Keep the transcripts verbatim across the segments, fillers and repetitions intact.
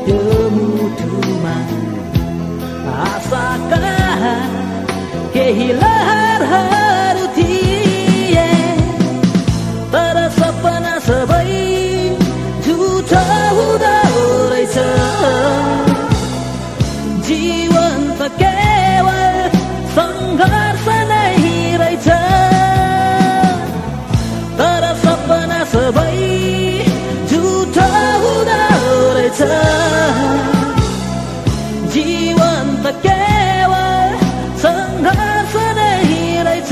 त्यो मुटुमा आशाका केही लहरहरू थिए, तर सपना सबै झुठो हुँदो रहेछ। जीवन त केवल सङ्घर्ष नै रहेछ, तर सपना सबै झुठो हुँदो रहेछ। जीवन त केवल सङ्घर्ष नै रहेछ।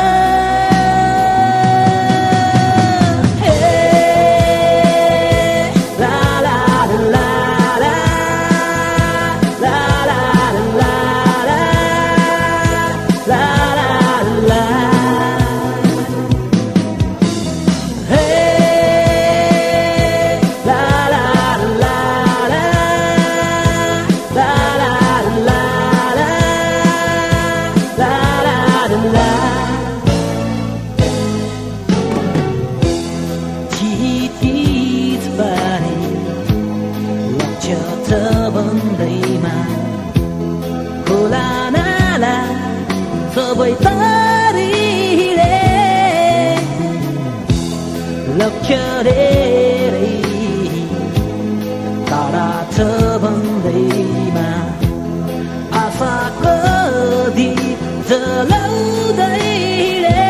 खोला नाला सबै तरिले लक्ष्य धेरै टाढा छ भन्दैमा आशाको दीप जलाउँदैले,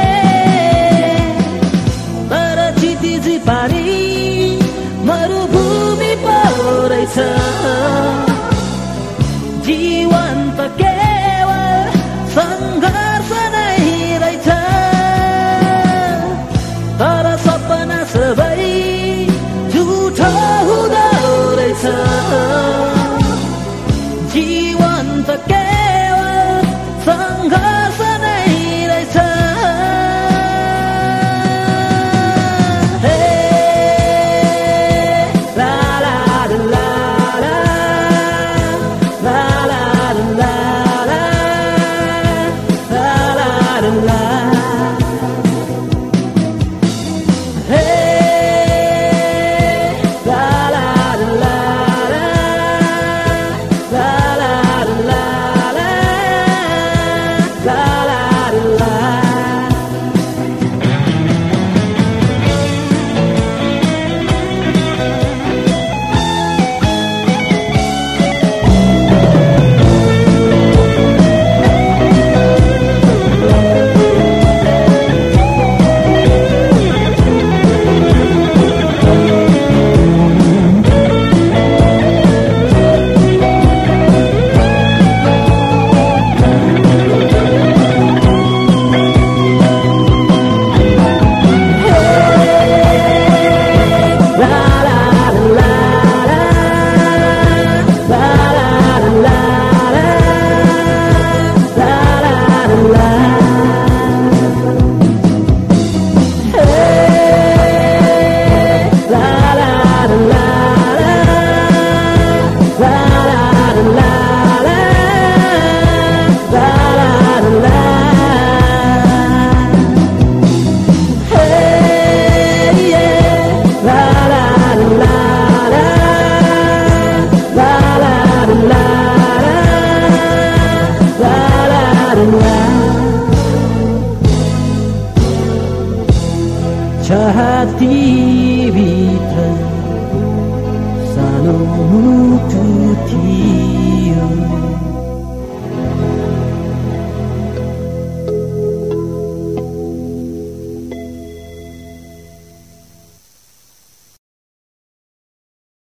तर चितिजी पारी मरुभूमि पो रहेछ। जीवन त केवल सङ्घर्ष नै रहेछ, तर सपना सबै झुठो हुँदो रहेछ। जीवन त केवल सङ्घर्ष नै रहेछ। छातीभित्र सानो मुटु थियो,